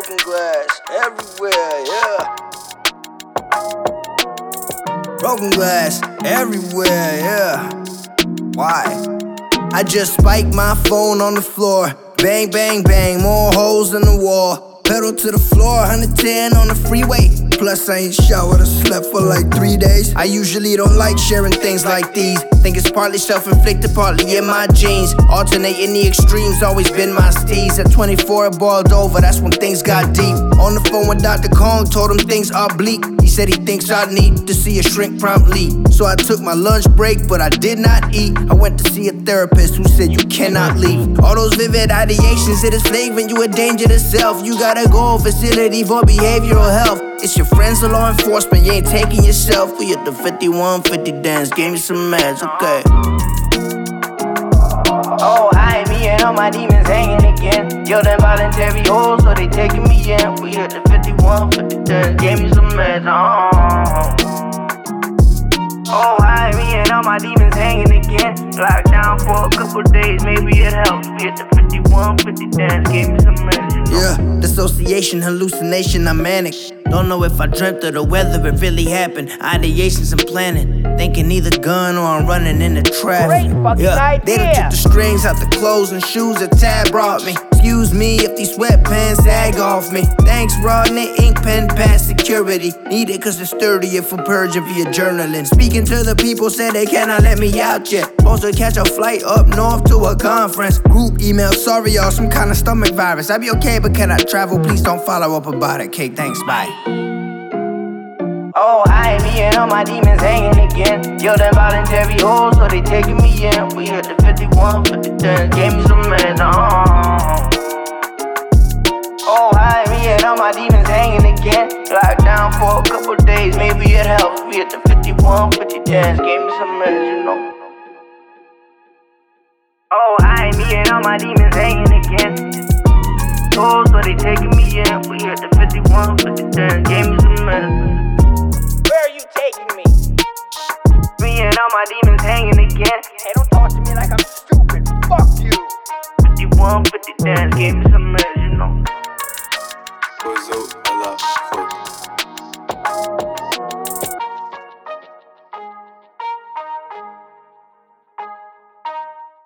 Broken glass everywhere, yeah. Broken glass everywhere, yeah. Why? I just spiked my phone on the floor. Bang, bang, bang, more holes in the wall. Pedal to the floor, 110 on the freeway. Plus I ain't showered or slept for like 3 days. I usually don't like sharing things like these. Think it's partly self-inflicted, partly in my genes. Alternating the extremes, always been my steez. At 24 it boiled over, that's when things got deep. On the phone with Dr. Kong, told him things are bleak. He said he thinks I need to see a shrink promptly. So I took my lunch break, but I did not eat. I went to see a therapist who said you cannot leave. All those vivid ideations, it is flavoring you a danger to self. You gotta go facility for behavioral health. It's your friends or law enforcement, you ain't taking yourself. We at the 5150 dance, gave me some meds, okay. Oh, hi, me and all my demons hanging again. Yo, them voluntary hoes, so they taking me in. We hit the 5150 dance, gave me some meds, Oh, hi, me and all my demons hanging again. Locked down for a couple days, maybe it helps. We hit the 5150 dance, gave me some meds. Yeah, dissociation, hallucination, I'm manic. Don't know if I dreamt of the weather, it really happened. Ideations and planning, thinking either gun or I'm running in the traffic. Yeah, they done took the strings out the clothes and shoes that Tad brought me. Excuse me if these sweatpants sag off me. Thanks, Rodney, ink pen past security. Need it cause it's sturdier for purging via journaling. Speaking to the people, said they cannot let me out yet. Supposed to catch a flight up north to a conference. Group email, sorry y'all, some kind of stomach virus. I be okay, but can I travel? Please don't follow up about it. Okay, thanks, bye. Oh, hi, me and all my demons hanging again. Yo, them voluntary hoes, so they taking me in. We hit the 5150 dance, gave me some meds, Oh, hi, me and all my demons hanging again. Locked down for a couple days, maybe it helps. We hit the 5150 dance, gave me some meds, you know. Oh, hi, me and all my demons hanging again. Oh, so they taking me in. We hit the 5150 dance, gave me some meds. Where are you taking me? Me and all my demons hanging again. Hey, don't talk to me like I'm stupid. Fuck you. 5150 dance, gave me some meds, you know. Bozo,